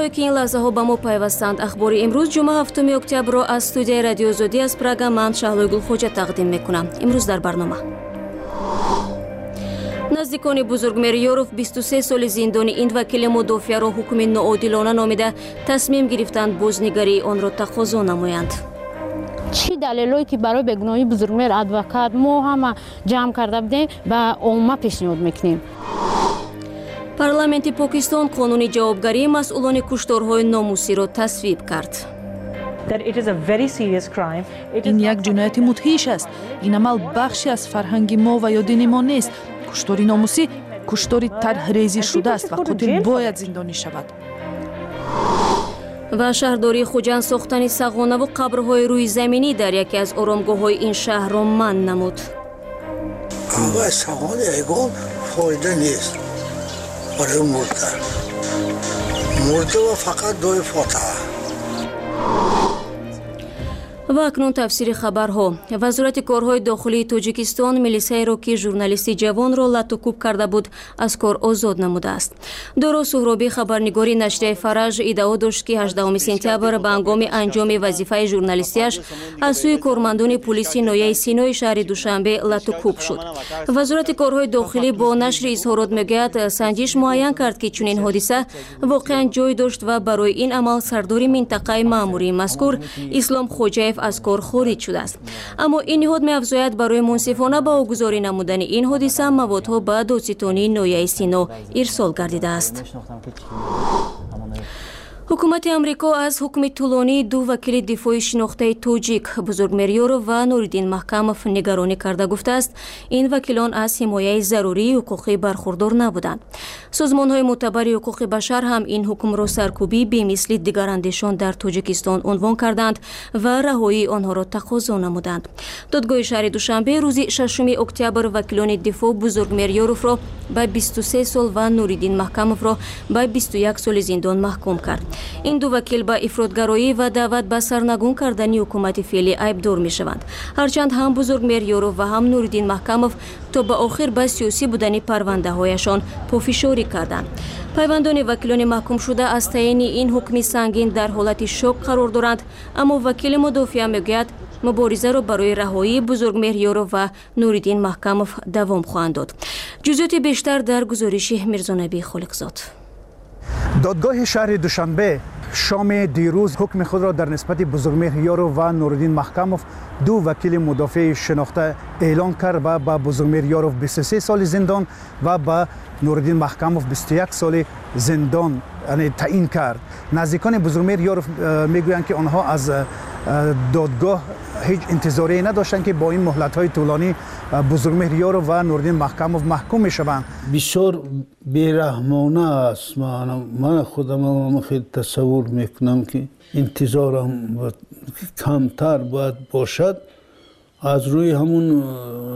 شنونده‌هایی که این لحظه ها با ما پیوستند، اخبار امروز جمعه 7 اکتبر را از استودیوی رادیو آزادی از پراگ من شهلوی گلخوجه تقدیم میکنم. امروز در برنامه نزدیکان بزرگ میریاروف 23 سال زندان این وکیل مدافع را حکم ناعادلانه نامیده تصمیم گرفتند بازنگری آن را تقاضا نمایند. چی دلیلی که برای بگناهی بزرگمیر ادوکات ما همه جمع کرده بودیم و عموما پیشنهاد میکنیم. پارلمانت پاکستان قانون جوابگری مسئولان کشتارهای ناموسی را تصویب کرد. این یک جنایت مدهش است. این عمل بخشی از فرهنگ ما و یا دین ما نیست. کشتاری ناموسی کشتاری طرحریزی شده است و قاتل باید زندانی شود. و شهرداری خوجند ساختن ساختمان و قبرهای روی زمینی در یکی از آرامگاه‌های این شهر را منع نمود. ساختمان ایگان فایده نیست برای مرده و فقط دوی فاتحه. و اکنون تفسیر خبرها. وزارت کارهای داخلی تاجیکستان میلیسای را که ژورنالیستی جوان را لط و کوب کرده بود از کار آزاد نموده است. دورا سهرابی خبرنگاری نشریه فرج ادعا داشت که 18 سپتامبر به هنگام انجام وظیفه ژورنالیستیش از سوی کارمندان پلیسی ناحیه سینای شهر دوشنبه لط و کوب شد. وزارت کارهای داخلی با نشر اظهارات میگوید سنجش معین کرد که چنین حادثه واقعا جای داشت و برای این عمل سردار منطقه مأموری مذکور اسلام خوجایف از کار خارج شده است. اما این نهاد می‌افزاید برای منصفانه به واگذاری نمودن این حادثه موادها به دادستانی ناحیه سینا ارسال گردیده است. حکومت امریکا از حکم طولانی دو وکیل دفاع شناخته تاجیک بزرگ میریاروف و نوریدین محکموف نگرانی کرده گفته است این وکیلان از حمایت ضروری حقوقی برخوردار نبودند. سازمان‌های معتبر حقوق بشر هم این حکم را سرکوبی به مثل دیگر اندیشان در تاجیکستان عنوان کردند و رهایی آنها را تقاضا نمودند. دادگاه شهر دوشنبه روز 6 اکتبر وکیلان دفاع بزرگ میریاروف را به 23 سال و نوریدین محکموف را به 21 سال زندان محکوم کرد. این دو وکیل با افراطگرایی و دعوت به سرنگون کردن حکومت فعلی عیبدار می شوند. هرچند هم بزرگ میریاروف و هم نوریدین محکموف تا به آخر به سیاسی بودن پرونده هایشان پافشاری کردند. پیوندان وکیلان محکوم شده از تعیین این حکم سنگین در حالت شوک قرار دارند، اما وکیل مدافع میگوید مبارزه را برای رهایی بزرگ میریاروف و نوریدین محکموف دوام خواهند داد. جزئیات بیشتر در گزارش میرزانبی خالقزاد. دادگاه شهر دوشنبه شام دیروز حکم خود را در نسبت بزرگ میریاروف و نوریدین محکموف دو وکیل مدافع شناخته اعلان کرد و با بزرگ میریاروف 23 سال زندان و با نوریدین محکموف 21 سال زندان تعیین کرد. نزدیکان بزرگ میریاروف میگویند که آنها از دادگاه هیچ انتظاری نداشتند که با این مهلت‌های طولانی بزرگ میریاروف و نوریدین محکموف محکوم میشوند. بسیار بیرحمانه است. من خودم خیلی تصور میکنم که انتظارم کمتر باید باشد از روی همون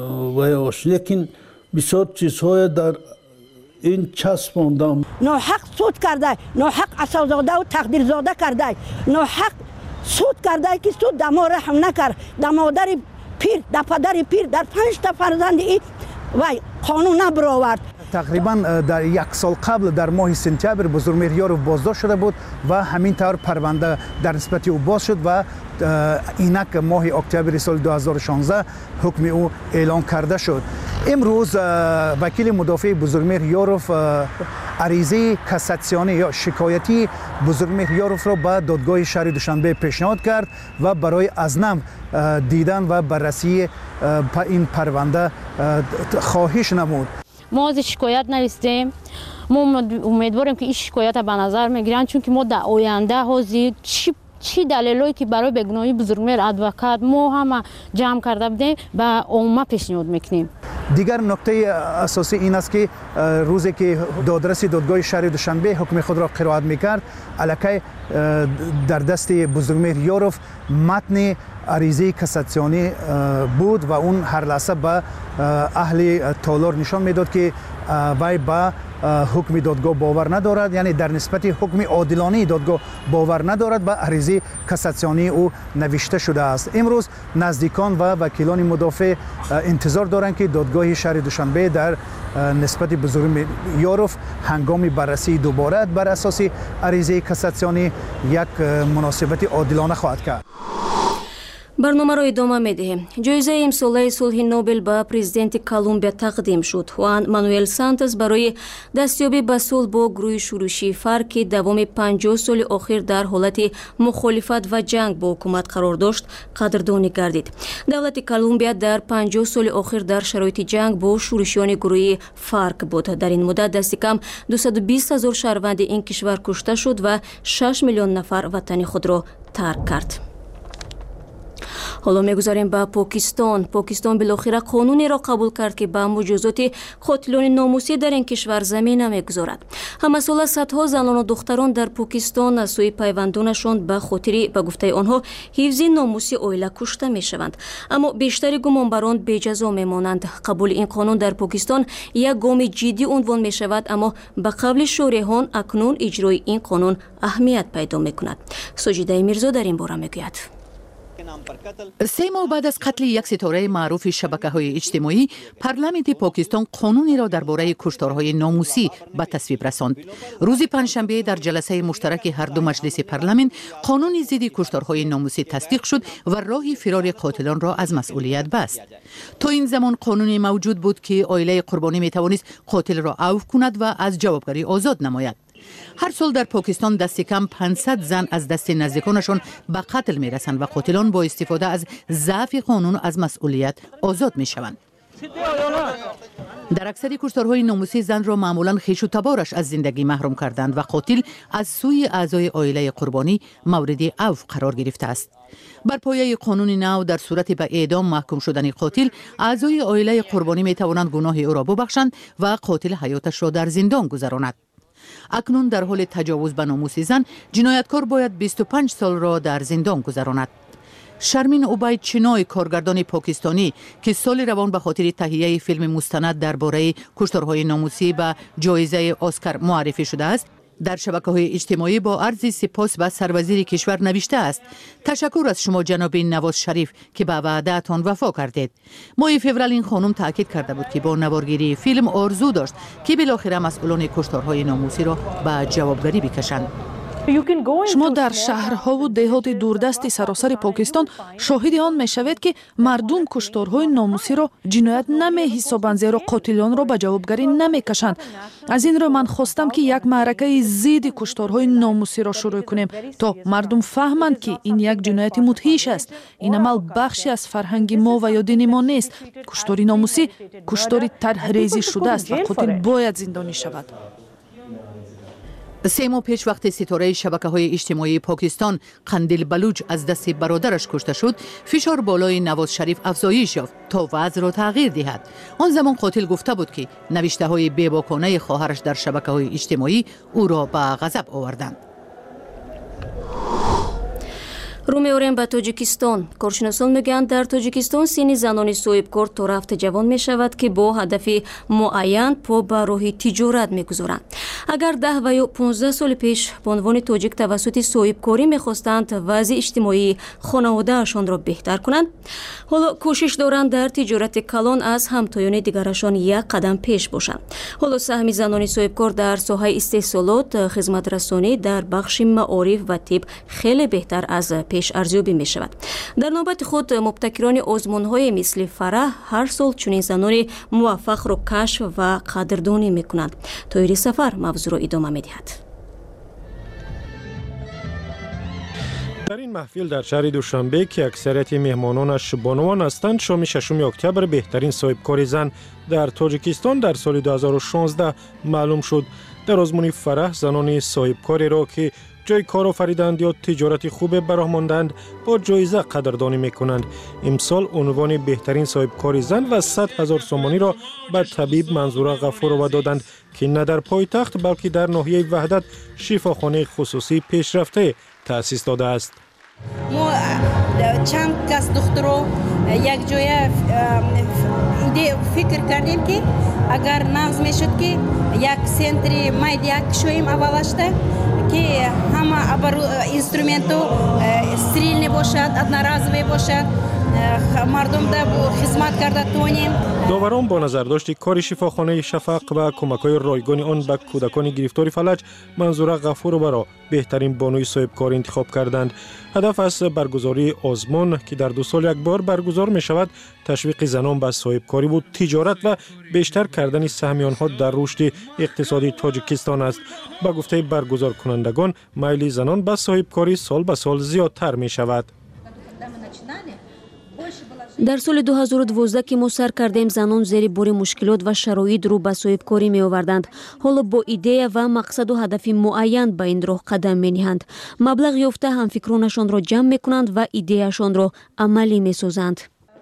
ویاش، لیکن بسیار چیزهای در این چسباندم. ناحق سود کرده، ناحق عصازاده و تقدیرزاده کرده، ناحق سود کرده که سود در ما رحم نکرد، در مادر پیر، در پدر پیر، در 5 تا فرزند این وای قانون نبرآورد. تقریبا در 1 سال قبل در ماه سپتامبر بزرگ میریاروف بازداشت شده بود و همین طور پرونده در نسبت او باز شد و اینک ماه اکتبر سال 2016 حکم او اعلان کرده شد. امروز وکیل مدافع بزرگ میریاروف عریضه کاساسیونی یا شکایتی بزرگ میریاروف را به دادگاه شهر دوشنبه پیشنهاد کرد و برای از نو دیدن و بررسی این پرونده خواهش نمود. ما از شکایت نرسیدیم. ما امیدواریم که این شکایت به نظر میگیرن، چون که ما در آینده حاضر چی دلیلی که برای بگناهی بزرگمیر ادوکات ما همه جمع کرده بودیم به عموما پیشنهاد میکنیم. دیگر نکته اساسی این است که روزی که دادرس دادگاه شهر دوشنبه حکم خود را قرائت میکرد، الکی در دست بزرگ میریاروف متن عریضه کاساسیونی بود و اون هر لحظه به اهل تالار نشان میداد که وی با حکم دادگاه باور ندارد، یعنی در نسبت حکم عادلانه دادگاه باور ندارد و عریضه کاساسیونی او نوشته شده است. امروز نزدیکان و وکیلان مدافع انتظار دارند که دادگاه شهر دوشنبه در نسبت بزرگمیارov هنگام بررسی دوباره بر اساس عریضه کاساسیونی یک مناسبت عادلانه خواهد کرد. барномаро идома медиҳем. ҷоизаи имсолаи сулҳи Нобел ба президенти Колумбия тақдим шуд. Хуан Мануэл Сантос барои дастёбӣ ба сулҳ бо гурӯҳи шӯриши ФАРК ки давоми 50 соли охир дар ҳолати мухолифат ва ҷанг бо ҳукумат қарор дошт, қадрдонӣ гардид. Давлати Колумбия дар 50 соли охир дар шароити ҷанг бо шӯришиёни гурӯҳи ФАРК буд. Дар ин муддат дасти кам 220 000 шаҳрванди ин кишвар кушта шуд ва 6 миллион нафар ватани худро тарк кард. ҳоло мегузарем ба Покистон. Покистон билохира қонунеро қабул кард ки ба муҷозоти қотилони номусӣ дар ин кишвар замина мегузорад. ҳамасола садҳо занону духтарон дар Покистон аз сӯи пайвандонашон ба хотири ба гуфтаи онҳо ҳифзи номуси оила кушта мешаванд. аммо бештари гумонбарон беҷазо мемонанд. қабули ин қонун дар Покистон як гоми ҷиддӣ унвон мешавад, аммо ба қавли шориҳон акнун иҷрои ин қонун аҳамият пайдо мекунад. Соҷидаи Мирзо дар ин бора мегӯяд. 3 моҳ баъд аз қатли як ситораи маъруфи шабакаҳои иҷтимоӣ, парламенти Покистон қонунеро дар бораи кушторҳои номусӣ ба тасвиб расонд. рӯзи панҷшанбе дар ҷаласаи муштараки ҳарду маҷлиси парламент қонуни зидди кушторҳои номусӣ тасдиқ шуд ва роҳи фирори қотилонро аз масъулият баст. то ин замон қонуне мавҷуд буд ки оилаи қурбонӣ метавонист қотилро авф кунад ва аз ҷавобгарӣ озод намояд. ҳар сол дар Покистон дасти кам 500 зан аз дасти наздиконашон ба қатл мерасанд ва қотилон бо истифода аз заъфи қонун аз масъулият озод мешаванд. дар аксари кушторҳои номусӣ занро маъмулан хешу табораш аз зиндагӣ маҳрум карданд ва қотил аз сӯи аъзои оилаи қурбонӣ мавриди авф қарор гирифтааст. бар пояи қонуни нав дар сурати ба эъдом маҳкум шудани қотил, аъзои оилаи қурбонӣ метавонанд гуноҳи ӯро бубахшанд ва қотил ҳаёташро дар зиндон гузаронад. акнун дар ҳоли таҷовуз ба номуси зан, ҷинояткор бояд 25 солро дар зиндон гузаронад. Шармин Убайд Чиной, коргардони покистонӣ, ки соли равон ба хотири таҳияи филми мустанад дар бораи кушторҳои номусӣ ба ҷоизаи Оскар муаррифӣ шудааст, дар шабакаҳои иҷтимоӣ бо арзи сипос ба сарвазири кишвар навиштааст: ташаккур аз шумо ҷаноби Навоз Шариф ки ба ваъдаатон вафо кардед. моҳи феврал ин хонум таъкид карда буд ки бо наворгирии филм орзу дошт ки билохира масъулони кушторҳои номусиро ба ҷавобгарӣ бикашанд. шумо дар шаҳрҳову деҳоти дурдасти саросари Покистон шоҳиди он мешавед ки мардум кушторҳои номусиро ҷиноят намеҳисобанд, зеро қотилонро ба ҷавобгарӣ намекашанд. аз ин рӯ ман хостам ки як маъракаи зидди кушторҳои номусиро шурӯъ кунем, то мардум фаҳманд ки ин як ҷинояти мудҳиш аст. ин амал бахше аз фарҳанги мо ва ё дини мо нест. куштори номусӣ куштори тарҳрезӣ шудааст ва қотил бояд зиндонӣ шавад. 3 моҳ пеш вақте ситораи шабакаҳои иҷтимоии Покистон Қандил Балуч аз дасти бародараш кушта шуд, фишор болои Навоз Шариф афзоиш ёфт то вазъро тағйир диҳад. он замон қотил гуфта буд ки навиштаҳои бебоконаи хоҳараш дар шабакаҳои иҷтимоӣ ӯро ба ғазаб оварданд. рӯ меорем ба Тоҷикистон. коршиносон мегӯянд, дар Тоҷикистон синни занони соҳибкор то рафта ҷавон мешавад ки бо ҳадафи муайян по ба роҳи тиҷорат мегузоранд. агар 10 ва ё 15 соли пеш бонвони тоҷик тавассути соҳибкорӣ мехостанд вазъи иҷтимоии хонаводаашонро беҳтар кунанд, ҳоло кӯшиш доранд дар тиҷорати калон аз ҳамтоёни дигарашон як қадам пеш бошанд. ҳоло саҳми занони соҳибкор дар соҳаи истеҳсолот, хизматрасонӣ, дар бахши маориф ва тиб хеле беҳтар аз пеш арзёбӣ мешавад. дар навбати худ мубтакирони озмунҳое мисли Фараҳ ҳар сол чунин занони муваффақро кашф ва қадрдонӣ мекунанд. Тоири Сафар мавзӯъро идома медиҳад. дар ин маҳфил дар шаҳри душанбе ки аксарияти меҳмононаш бонувон ҳастанд, шоми 6 октябр беҳтарин соҳибкори зан дар Тоҷикистон дар соли 2016 маълум шуд. дар озмуни Фараҳ занони соҳибкореро ки ҷои кор офариданд ё тиҷорати хубе ба роҳ монданд, бо ҷоиза қадрдонӣ мекунанд. имсол унвони беҳтарин соҳибкори зан ва 100 000 сомониро ба табиб Манзура Ғафурова доданд, ки на дар пойтахт балки дар ноҳияи Ваҳдат шифохонаи хусусӣ пешрафтае таъсис додааст. چند کس دخترو یک جای فکر کردیم که اگر نازم میشد که یک سنتری مایدیک شویم اولشته که همه ابرو اینسترومنتو استریل نباشد ادنرازوی باشد مردم ده خدمت کرده تونیم. داوران با نظرداشت کار شفاخانه شفق و کمک‌های رایگان آن به کودکان گرفتار فلج منظور غفور برا بهترین بانوی صاحبکار انتخاب کردند. هدف از برگزاری آزمون که در 2 سال یک بار برگزار می شود تشویق زنان به صاحبکاری و تجارت و بیشتر کردن سهم آنها در رشد اقتصادی تاجیکستان است. با گفته برگزار کنندگان میل زنان به صاحبکاری سال به سال زیادتر می شود. در سال 2012 که ما سر کردیم زنان زیر بار مشکلات و شرایط رو به صاحبکاری می آوردند. حالا با ایده و مقصد و هدف معین به این راه قدم می نهند. مبلغ یافته هم فکرانشان را جمع می کنند و ایدهشان را عملی می سازند.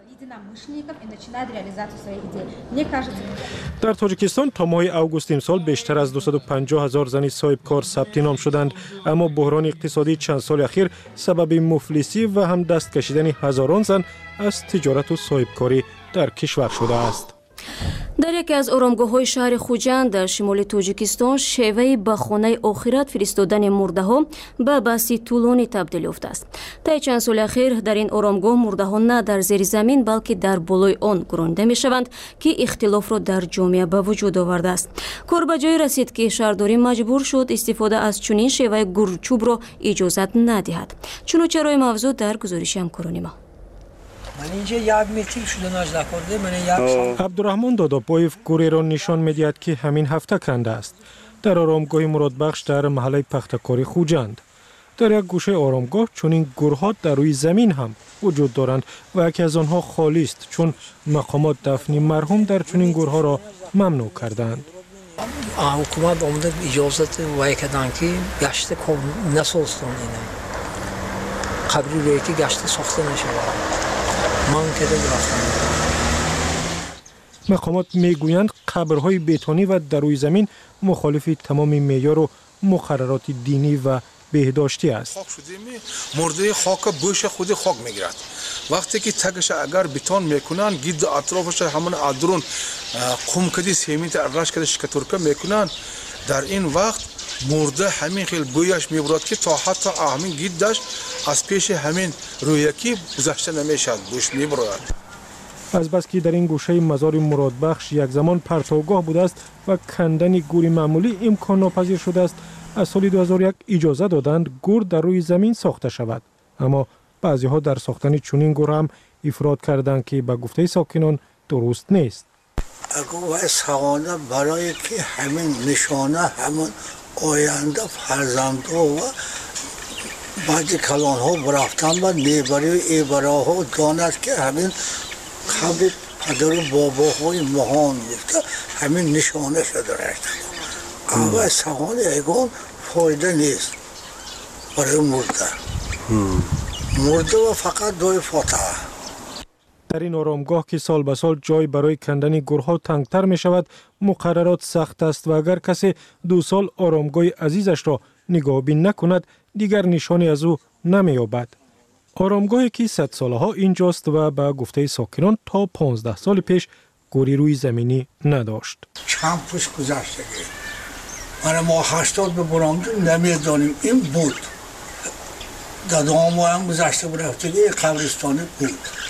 در تاجیکستان تا ماه اوگوست امسال بیشتر از 250,000 زن صاحبکار ثبت نام شدند، اما بحران اقتصادی چند سال اخیر سبب مفلسی و هم دست کشیدن هزاران زن از تجارت و صاحبکاری در کشور شده است. در یکی از آرامگاه‌های شهر خوجند در شمال تاجیکستان شیوه به خانه آخرت فرستادن مرده‌ها به بحثی طولانی تبدیل یافته است. طی چند سال اخیر در این آرامگاه مرده‌ها نه در زیر زمین بلکه در بالای آن گرانیده می‌شوند که اختلاف را در جامعه به وجود آورده است. کار به جای رسید که شهرداری مجبور شد استفاده از چنین شیوه گورچوب را اجازت ندهد. چنانچه روی موضوع در گزارش همکاران ما. من اینجا 1 متر شده ناز نکرده من 1 سال. عبدالرحمن داداپایف گوری را نشان می‌دهد که همین هفته کنده است. در آرامگاه مرادبخش در محله پختکاری خوجند. در یک گوشه آرامگاه چنین گورها در روی زمین هم وجود دارند و یکی از آنها خالی است چون مقامات دفن مرحوم در چنین گورها را ممنوع کردند. حکومت آمده اجازه وای کردن که گشت نسازن اینه. قبری روی که گشت ساخته نشود. مقامات میگویند قبرهای بتونی و در روی زمین مخالف تمام معیار و مقررات دینی و بهداشتی است. مرده خاک بوش خود خاک میگیرد. وقتی که تگش اگر بتون میکنن گید اطرافش همون ادرون قم کدی سیمنت ارش کده شکتورکه میکنن در این وقت مرده همین خیل بویش میبرد که تا حتی همین گیدش از پیش همین رویکی گذشته نمیشد بوش میبرد. از بس که در این گوشه مزار مرادبخش یک زمان پرتوگاه بوده است و کندن گور معمولی امکان ناپذیر شده است، از سال 2001 اجازه دادند گور در روی زمین ساخته شود، اما بعضی ها در ساختن چنین گور هم افراد کردند که به گفته ساکنان درست نیست. اگه سوانه برای که همین نشانه همون آینده فرزندها و بعضی کلان ها برفتن و نیبری و ایبره ها داند که همین قبل پدر و بابا های مهان گفته همین نشانه شده رشتن. اما سوانه اگه فایده نیست برای مرده و فقط دوی فاتحه. در این آرامگاه که سال به سال جای برای کندن گورها تنگتر می شود، مقررات سخت است و اگر کسی 2 سال آرامگاه عزیزش را نگاهبین نکند دیگر نشانی از او نمی یابد. آرامگاهی که 100 ساله ها اینجاست و به گفته ساکنان تا 15 سال پیش گوری روی زمینی نداشت. چند پوش گذشتگی من ما 80 به برامدون نمیدانیم این بود. دادام ما هم گذشته برفتگی قبرستانی بود.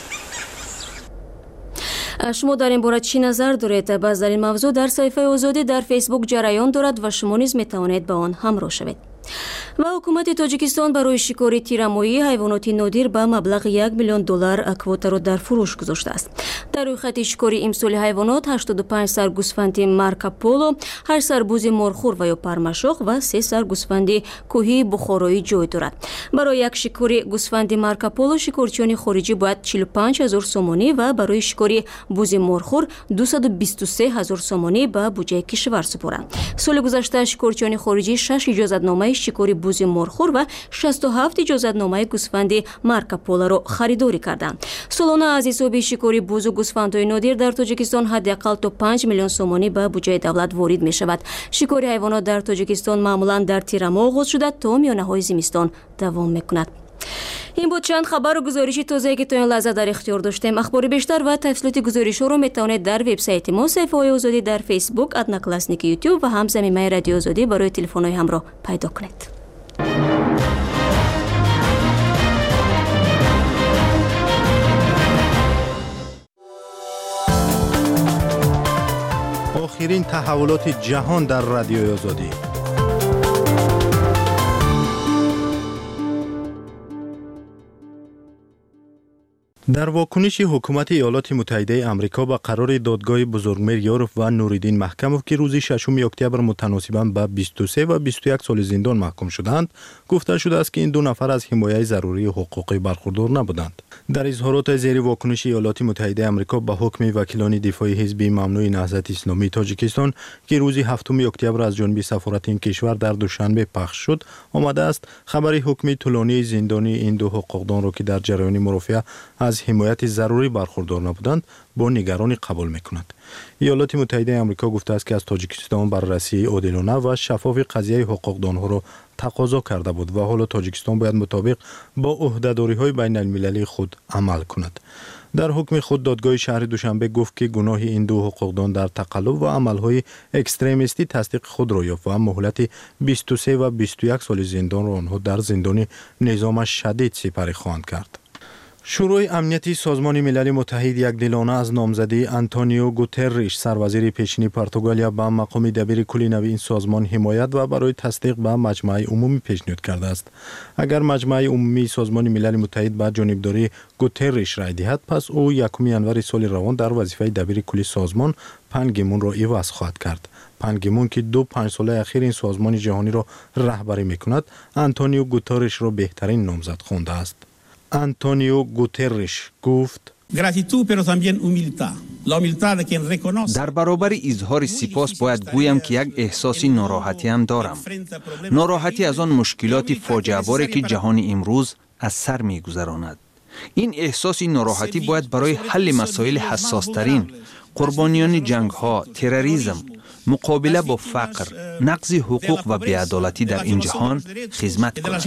شما در این باره چی نظر دارید؟ باز در این موضوع در صفحه آزادی در فیسبوک جریان دارد و شما نیز می توانید با آن همراه شوید. و حکومت تاجیکستان برای شکاری تیرمایی حیوانات نادر به مبلغ $1 میلیون کواتا را در فروش گذاشته است. در روی خط شکاری امسال حیوانات 85 سر گوسفند مارکاپولو، 8 سر بوز مرخور و یا پرمشاق و 3 سر گوسفند کوهی بخارایی جای دارد. برای یک شکاری گوسفند مارکاپولو شکارچیان خارجی باید 45,000 سومانی و برای شکاری بوز مرخور 223,000 سومانی به بودجه کشور سپارند. سال گذشته شکارچیان خارجی 6 اجازتنامه شکاری بوز مرخور و 67 اجازتنامه گوسفند مارکاپولو را خریداری کردند. سالانه از حساب شکاری بوز و گوسفندهای نادر در تاجیکستان حداقل تا 5 میلیون سومانی به بودجه دولت وارد می شود. شکاری حیوانات در تاجیکستان معمولا در تیر ماه آغاز شده تا میانه های زمستان دوام می کند. این بود چند خبر و گزارش تازه که تا این لحظه در اختیار داشتیم. اخبار بیشتر و تفصیلات گزارش رو میتونید در وبسایت ما، صفحه آزادی در فیسبوک، @کلاسنیک یوتیوب و هم زمینه رادیو آزادی برای تلفن‌های همراه پیدا کنید. آخرین تحولات جهان در رادیو آزادی. در واکنش حکومت ایالات متحده آمریکا به قرار دادگاه بزرگمیر یاروف و نوریدین محکموف که روز 6 اکتبر متناسباً به 23 و 21 سال زندان محکوم شدند، گفته شده است که این دو نفر از حمایت ضروری حقوقی برخوردار نبودند. در اظهارات زیر واکنش ایالات متحده آمریکا به حکم وکیلان دفاعی حزب ممنوع نهضت اسلامی تاجیکستان که روز 7 اکتبر از جانب سفارت این کشور در دوشنبه پخش شد، آمده است خبر حکم طولانی زندانی این دو حقوقدان را که در جریان مرافعه از حمایت ضروری برخوردار نبودند با نگرانی قبول می‌کند. ایالات متحده آمریکا گفته است که از تاجیکستان بررسی عادلانه و شفاف قضیه حقوقدانها را تقاضا کرده بود و حالا تاجیکستان باید مطابق با عهده‌داری‌های بین‌المللی خود عمل کند. در حکم خود دادگاه شهر دوشنبه گفت که گناه این دو حقوقدان در تقلب و عملهای اکستریمیستی تصدیق خود را یافت و مهلت 23 و 21 سال زندان را آنها در زندان نظام شدید سپری خواهند کرد. شورای امنیتی سازمان ملل متحد یکدلانه از نامزدی آنتونیو گوترش سروزیر پیشین پرتغالیا به مقام دبیر کلی نوی این سازمان حمایت و برای تصدیق به مجمع عمومی پیشنهاد کرده است. اگر مجمع عمومی سازمان ملل متحد به جانبداری گوترش رای دهد، پس او 1 ینور سال روان در وظیفه دبیر کلی سازمان پن کی مون را عوض خواهد کرد. پن کی مون که 2 سال اخیر این سازمان جهانی را رهبری میکند، آنتونیو گوترش را بهترین نامزد خوانده است. آنتونیو گوترش گفت: در برابر اظهار سپاس باید گویم که یک احساس ناراحتی هم دارم. ناراحتی از آن مشکلات فاجعه‌باری که جهان امروز از سر می‌گذراند. این احساس ناراحتی باید برای حل مسائل حساس‌ترین، قربانیان جنگ‌ها، تروریسم، مقابله با فقر، نقض حقوق و بی‌عدالتی در این جهان خدمت کند.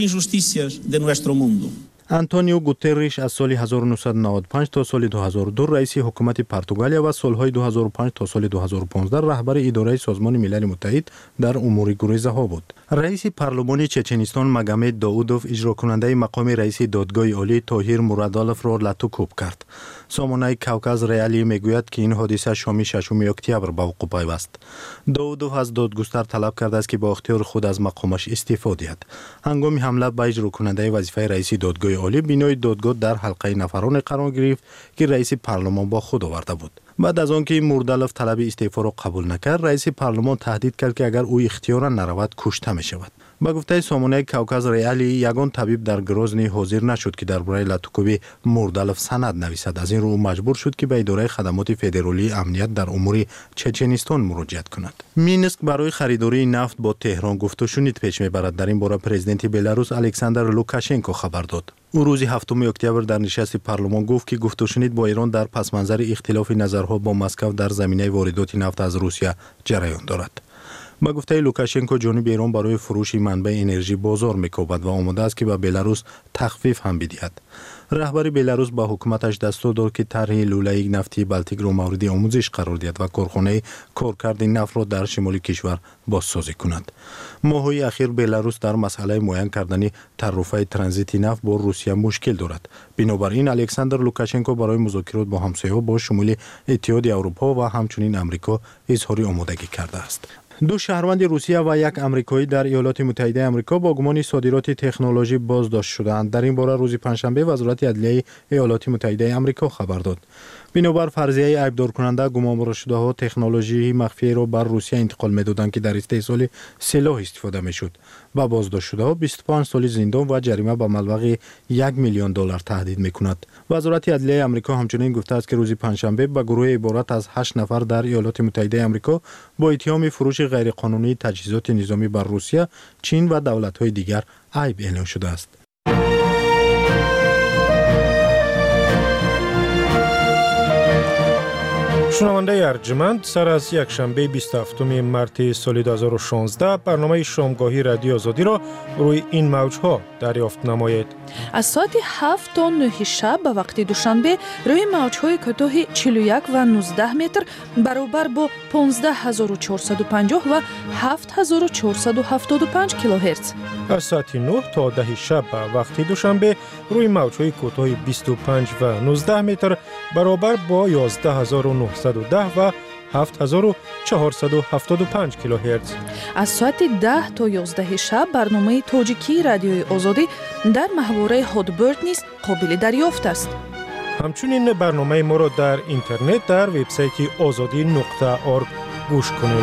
آنتونیو گوترش از سال 1995 تا سال 2002 رئیس حکومت پرتغالیا و سالهای 2005 تا سال 2015 رهبر اداره سازمان ملل متحد در امور گریزه‌ها بود. رئیس پارلمان چچنستان مگامد داودوف اجرا کننده مقام رئیس دادگاه عالی طاهر مرادالوف را لطوکوب کرد. سامانه کوکاز ریالی میگوید که این حادثه شام 6 اکتبر به وقوع پیوست. داودوف از دادگستر طلب کرده است که با اختیار خود از مقامش استعفا دهد. هنگام حمله به اجرا کننده وظیفه رئیس دادگاه عالی، بینای دادگاه در حلقه نفران قرار گرفت که رئیس پارلمان با خود آورده بود. بعد از آنکه مرادالوف طلب استعفا را قبول نکرد، رئیس پارلمان تهدید کرد که اگر او اختیارا نرود کشته می شود. با گفته سامانه کوکاز ریالی، یگان طبیب در گروزنی حاضر نشد که درباره لطوکوبی مرادالوف سند نویسد. از این رو مجبور شد که به اداره خدمات فدرالی امنیت در امور چچنستان مراجعه کند. مینسک برای خریداری نفت با تهران گفت و شنید پیش میبرد. در این باره پرزیدنت بلاروس الکساندر لوکاشنکو خبر داد. او روز 7 اکتبر در نشست پارلمان گفت که گفت و شنید با ایران در پس منظر اختلاف نظرها با مسکو در زمینه واردات نفت از روسیه جریان دارد. با گفته لوکاشنکو جانب ایران برای فروش منبع انرژی بازار میکوبد و آماده است که به بلاروس تخفیف هم بدهد. رهبر بلاروس با حکومتش دستور داد که طرح لوله نفتی بالتیک را مورد آموزش قرار دهد و کارخانه کارکرد نفت را در شمال کشور بازسازی کند. ماه‌های اخیر بلاروس در مسئله معین کردن تعرفه ترانزیت نفت با روسیه مشکل دارد. بنابراین الکساندر لوکاشنکو برای مذاکرات با همسایه‌ها با شمول اتحادیه اروپا و همچنین آمریکا اظهار آمادگی کرده است. 2 شهروند روسیه و 1 آمریکایی در ایالات متحده آمریکا با گمان صادرات تکنولوژی بازداشت شدند. در این باره روز پنجشنبه وزارت عدلیه ایالات متحده آمریکا خبر داد. بنابر فرضیه عیبدار کننده، گمانبر شده ها تکنولوژی مخفی را بر روسیه انتقال می‌دادند که در استحصال سلاح استفاده می‌شد. و بازداشت شده ها 25 سال زندان و جریمه به مبلغ $1,000,000 تهدید می‌کند. وزارت عدلیه آمریکا همچنین گفته است که روز پنجشنبه به گروه عبارت از 8 نفر در ایالات متحده آمریکا با اتهام فروش غیرقانونی تجهیزات نظامی بر روسیه، چین و دولت‌های دیگر عیب اعلام شده است. شنونده ارجمند، سر از یک شنبه 27 مارس سال 2016 برنامه شامگاهی رادیو آزادی را روی این موجها دریافت نمایید. از ساعت 7 تا 9 شب به وقت دوشنبه روی موجهای کوتاه 41 و 19 متر برابر با 15450 و 7475 کیلوهرتز. از ساعت 9 تا 10 شب به وقت دوشنبه روی موجهای کوتاه 25 و 19 متر برابر با 11910 و 7475 کیلوهرتز. از ساعت 10 تا 11 شب برنامه تاجیکی رادیوی آزادی در محوره هادبرد نیز قابل دریافت است. همچنین برنامه ما را در اینترنت در وبسایت azadi.org گوش کنید.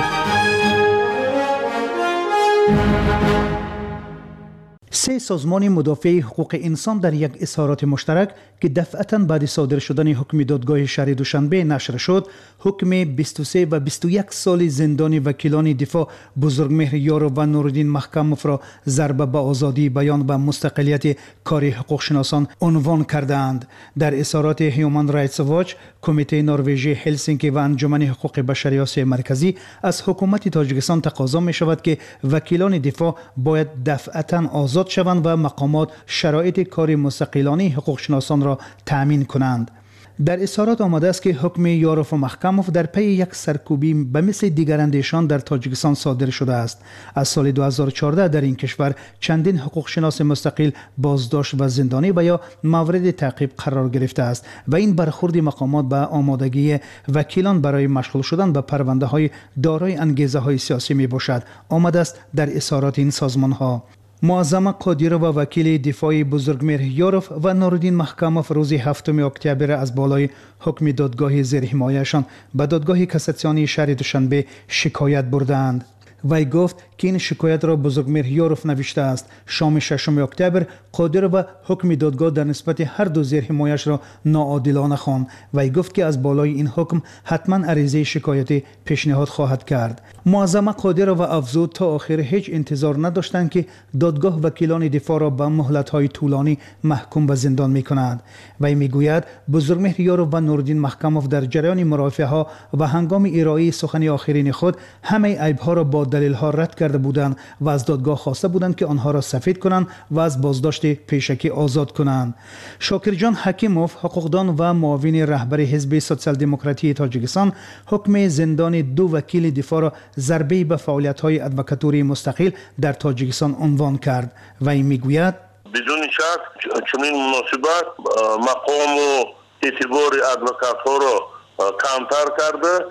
سه سازمان مدافع حقوق انسان در یک اظهارات مشترک که دفعتاً بعد صادر شدن حکم دادگاه شهر دوشنبه نشر شد، حکم 23 و 21 سال زندان وکیلان دفاع بزرگمهر یارو و نورالدین محکموف را ضربه به آزادی بیان و مستقلیت کار حقوق شناسان عنوان کردند. در اظهارات هیومن رایتس واچ، کمیته نروژی هلسینکی و انجمن حقوق بشری آسیای مرکزی از حکومت تاجیکستان تقاضا می شود که وکیلان دفاع باید دفعتاً آزاد شوند و مقامات شرایط کار مستقلانه حقوق شناسان را تأمین کنند. در اظهارات آمده است که حکم یاروف و محکموف در پی یک سرکوبی به مثل دیگر اندیشان در تاجیکستان صادر شده است. از سال 2014 در این کشور چندین حقوق شناس مستقل بازداشت و زندانی و یا مورد تعقیب قرار گرفته است و این برخورد مقامات به آمادگی وکیلان برای مشغول شدن به پرونده های دارای انگیزه های سیاسی می باشد، آمده است در اظهارات این سازمان ها. معظم قادیرو و وکیل دفاعی بزرگمهر یاروف و نورالدین محکموف روز 7 اکتبر از بالای حکم دادگاه زیر حمایه‌شان به دادگاه کاساسیونی شهر دوشنبه شکایت بردند. وی گفت که این شکایت را بزرگمهر یاروف نوشته است. شام 6 اکتبر قادیرو و حکم دادگاه در نسبت هر دو زیر حمایه‌اش را ناعادلانه خواند. وی گفت که از بالای این حکم حتما عریضه شکایت پیشنهاد خواهد کرد. معظم قادیرو و افزود تا آخر هیچ انتظار نداشتند که دادگاه وکیلان دفاع را به مهلت‌های طولانی محکوم به زندان می‌کند. وی میگوید بزرگمهر یاروف و نورالدین محکموف در جریان مرافعه‌ها و هنگام ارائه سخن آخرین خود همه عیب‌ها را با دلیل‌ها رد کرده بودند و از دادگاه خواسته بودند که آنها را سفید کنند و از بازداشت پیشکی آزاد کنند. شاکرجان حکیموف، حقوقدان و معاون رهبر حزب سوسیال دموکراتی تاجیکستان، حکم زندان دو وکیل دفاع را ضربه‌ای به فعالیت‌های ادوکاتوری مستقل در تاجیکستان عنوان کرد و این میگوید بدون شک چنین مناسبت مقام و اعتبار ادوکات‌ها را کمتر کرده،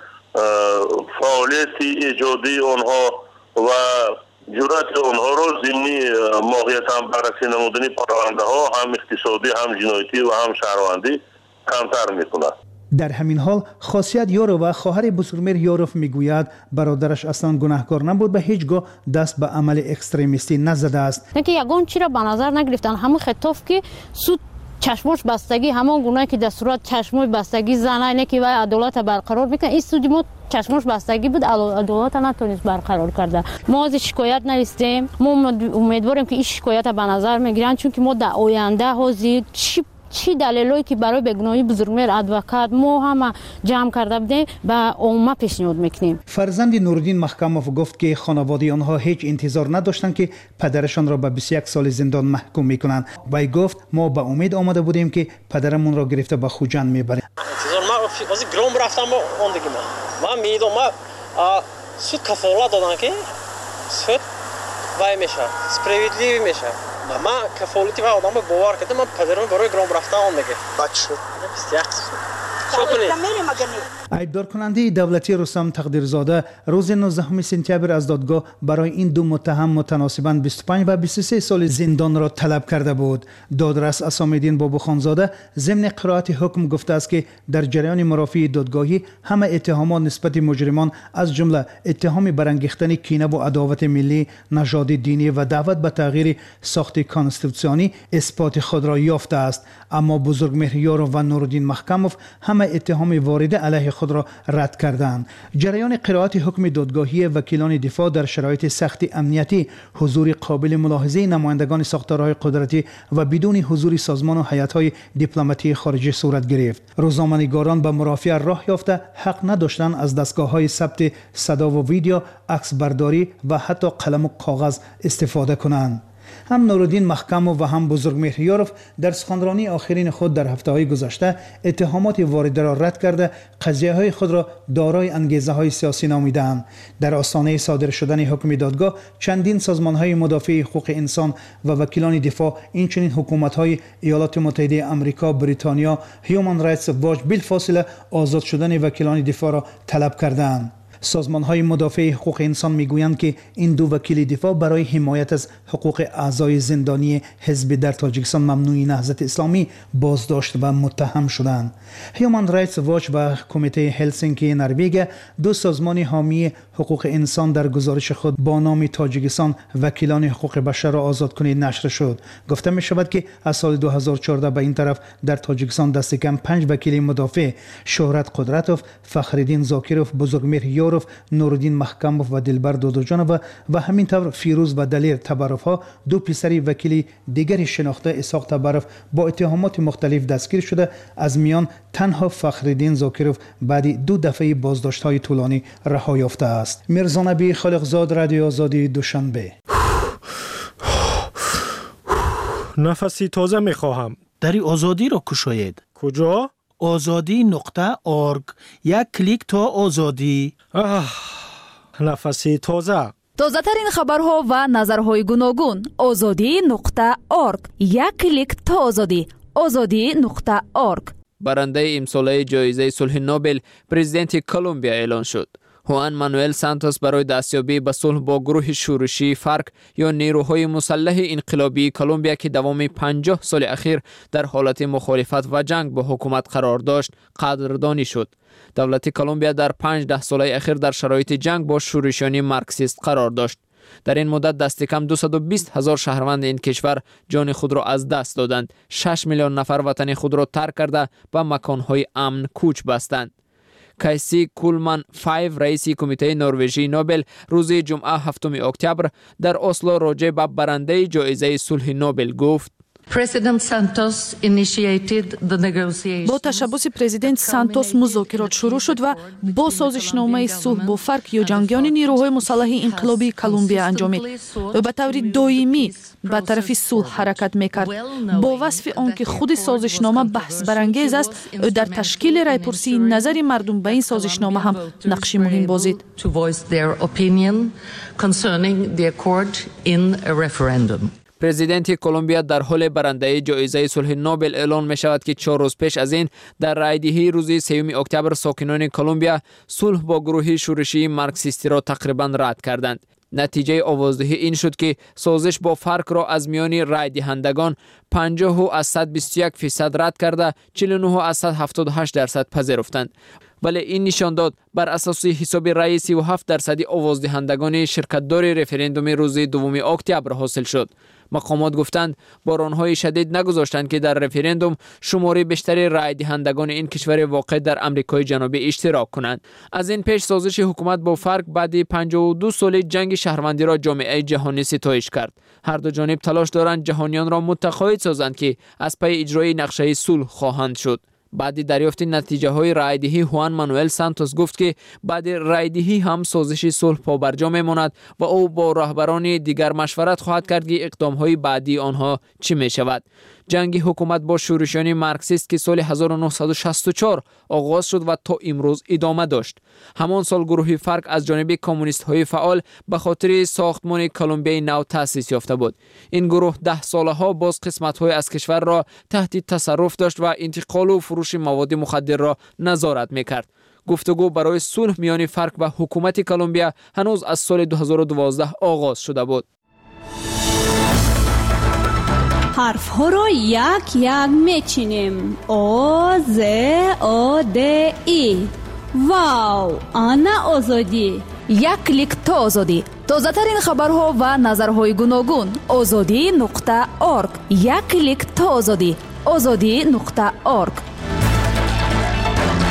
فعالیت ایجادی آنها و جرأت آنها را ضمن ماهیت هم بررسی نمودنی پرونده ها هم اقتصادی هم جنایتی و هم شهروندی کمتر می‌کند. در همین حال خاصیت یارو و خواهر بزرگمهر یاروف میگوید برادرش اصلا گناهکار نبود و هیچگاه دست به عمل اکستریمیستی نزده است. اینکه یگان چی را به نظر نگرفتن، همون خطاف که سود چشمش بستگی، همان گناهی که در صورت چشمش بستگی زنه اینه که وای عدالت برقرار میکنه، این سودی ما چشمش بستگی بود، عدالت نتونست برقرار کرده. ما از شکایت نرسیدیم، ما امیدواریم که این شکایت به نظر میگیرن، چون که ما در آینده حاضر چی دلایلی که برای بگناهی بزرگمهر ادوکات ما هم جمع کرده بودیم به عموم پیشنهاد میکنیم. فرزند نورالدین محکموف گفت که خانواده آنها هیچ انتظار نداشتند که پدرشان را به 21 سال زندان محکوم میکنند. وی گفت ما به امید آمده بودیم که پدرمون را گرفته به خوجند میبریم. انتظار ما از گرام رفتم اوندگی ما میدونم سود کفالت دادن که سود وای میشه سپراwiedliwy میشه. ما کفالتی و آدم باور کردم من پدرم برای گرام رفتن اون میگه بچه 21 عیبدار کننده دولتی رستم تقدیرزاده روز 19 سپتامبر از دادگاه برای این دو متهم متناسباً 25 و 23 سال زندان را طلب کرده بود. دادرس اسام‌الدین بابوخانزاده ضمن قرائت حکم گفته است که در جریان مرافعه دادگاهی همه اتهامات نسبت مجرمان از جمله اتهام برانگیختن کینه و عداوت ملی، نژاد دینی و دعوت به تغییر ساخت کانستیتوسیونی اثبات خود را یافته است. اما بزرگمهر یاروف و نورالدین محکموف همه همه اتهام وارده علیه خود را رد کردند. جریان قرائت حکم دادگاهی وکیلان دفاع در شرایط سخت امنیتی، حضور قابل ملاحظه نمایندگان ساختارهای قدرتی و بدون حضور سازمان و هیئت‌های دیپلماتی خارجی صورت گرفت. روزنامه‌نگاران به مرافع راه یافته حق نداشتند از دستگاه‌های ثبت صدا و ویدیو، عکس برداری و حتی قلم و کاغذ استفاده کنند. هم نورالدین محکموف و هم بزرگمهر یاروف در سخنرانی آخرین خود در هفته‌های گذشته اتهامات وارده را رد کرده قضیه‌های خود را دارای انگیزه‌های سیاسی نامیدند. در آستانه صادر شدن حکم دادگاه چندین سازمان‌های مدافع حقوق انسان و وکیلان دفاع، اینچنین حکومت‌های ایالات متحده آمریکا، بریتانیا، هیومن رایتس واچ بالفاصله آزاد شدن وکیلان دفاع را طلب کردند. سازمان‌های مدافع حقوق انسان می‌گویند که این دو وکیل دفاع برای حمایت از حقوق اعضای زندانی حزب در تاجیکستان ممنوعی نهضت اسلامی بازداشت و متهم شدند. هیومن رایتس واچ و کمیته هلسینکی نروژ، دو سازمان حامی حقوق انسان، در گزارش خود با نام تاجیکستان وکیلان حقوق بشر را آزاد کنید نشر شد. گفته می‌شود که از سال 2014 به این طرف در تاجیکستان دست کم 5 وکیل مدافع، شهرت قدرتوف، فخرالدین زاکروف، بزرگمهر یاروف، نورالدین محکموف و دلبر دودوجانوف و همینطور فیروز و دلیر تبروف‌ها، دو پسر وکیل دیگری شناخته اسحاق تبروف، با اتهامات مختلف دستگیر شده. از میان تنها فخرالدین زاکروف بعد 2 دفعه بازداشت‌های طولانی رها یافته است. میرزا نبی خالقزاد، رادیو آزادی، دوشنبه. نفسی تازه می‌خواهم. دری آزادی را کشاید. کجا؟ azadi.org. یک کلیک تا آزادی. نفسی تازه. تازه ترین خبرها و نظرهای گوناگون. azadi.org. یک کلیک تا آزادی. azadi.org. برنده امساله جایزه صلح نوبل پرزیدنت کلمبیا اعلان شد. خوان مانوئل سانتوس برای دستیابی به صلح با گروه شورشی فارک یا نیروهای مسلح انقلابی کلمبیا که دوام 50 سال اخیر در حالت مخالفت و جنگ با حکومت قرار داشت قدردانی شد. دولت کلمبیا در 5-10 سال اخیر در شرایط جنگ با شورشیان مارکسیست قرار داشت. در این مدت دست کم 220,000 شهروند این کشور جان خود را از دست دادند. 6 میلیون نفر وطن خود را ترک کرده به مکانهای امن کوچ بستند. کایسی کولمان 5 رئیس کمیته نروژی نوبل روز جمعه 7 اکتبر در اسلو راجع به برنده جایزه صلح نوبل گفت: با تشبث پرزیدنت سانتوس مذاکرات شروع شد و با سازشنامه صلح با فارک یا جنگیان نیروهای مسلح انقلابی کلمبیا انجامید و به طور دائمی به طرف صلح حرکت میکرد. با وصف آنکه خود سازشنامه بحث برانگیز است، در تشکیل رایپرسی نظر مردم به این سازشنامه هم نقشی مهم بازید. پرزیدنت کلمبیا در حال برنده جایزه صلح نوبل اعلان می شود که 4 روز پیش از این در رایدهی روز 3 اکتبر ساکنان کلمبیا صلح با گروه شورشی مارکسیستی را تقریبا رد کردند. نتیجه آوازدهی این شد که سازش با فارک را از میان رای دهندگان 50 از 121% رد کرده 49 از 178% پذیرفتند. ولی این نشان داد بر اساس حساب رای 37% آوازدهندگان شرکت‌دار رفراندوم روز 2 اکتبر حاصل شد. مقامات گفتند باران‌های شدید نگذاشتند که در رفراندوم شمار بیشتر رای دهندگان این کشور واقع در آمریکای جنوبی اشتراک کنند. از این پیش سازش حکومت با فارک بعد 52 سال جنگ شهروندی را جامعه جهانی ستایش کرد. هر دو جانب تلاش دارند جهانیان را متقاعد سازند که از پی اجرای نقشه صلح خواهند شد. بعد دریافت نتیجه های رایدهی خوان مانوئل سانتوس گفت که بعد رایدهی هم سازش صلح پابرجا میماند و او با رهبران دیگر مشورت خواهد کرد که اقدام های بعدی آنها چی می شود. جنگ حکومت با شورشیان مارکسیست که سال 1964 آغاز شد و تا امروز ادامه داشت. همان سال گروه فارک از جانب کمونیست های فعال به خاطر ساختمان کلمبیای نو تأسیس یافته بود. این گروه 10 ساله ها باز قسمت های از کشور را تحت تصرف داشت و انتقال و فروش مواد مخدر را نظارت میکرد. گفتگو برای صلح میان فارک و حکومت کلمبیا هنوز از سال 2012 آغاز شده بود. حرف ها را یک یک میچینیم. آ ز آ د ای. واو، آنا آزادی. یک کلیک تا آزادی. تازه ترین خبرها و نظرهای گوناگون. azadi.org. یک کلیک تا آزادی. azadi.org.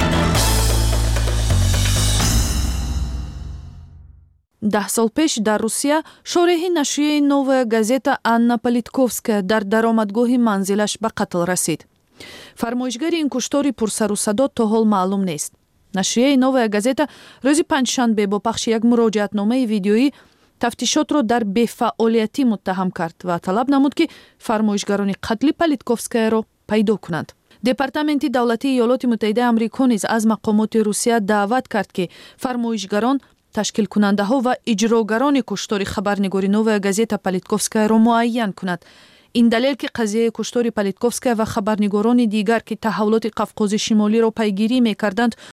10 сол пеш дар Русия шориҳи нашрияи Новая газета Анна Политковская дар даромадгоҳи манзилаш ба қатл расид. Фармоишгари ин куштори пурсару садо то ҳол маълум нест. Нашрияи Новая газета рӯзи панҷшанбе бо пахши як муроҷиатномаи видеоӣ тафтишотро дар бефаъолиятӣ муттаҳам кард ва талаб намуд, ки фармоишгарони қатли Политковскаяро пайдо кунанд. Департаменти давлатии Иёлоти Муттаҳидаи Амрико низ аз мақомоти Русия даъват кард, ки фармоишгарон, ташкилкунандаҳо ва иҷрогарони куштори хабарнигори Новая газета Политковскаяро муайян кунад. ин далел, ки қазияи куштори Политковская ва хабарнигорони дигар, ки таҳаввулоти Қавқози Шимолиро пайгирӣ мекарданд,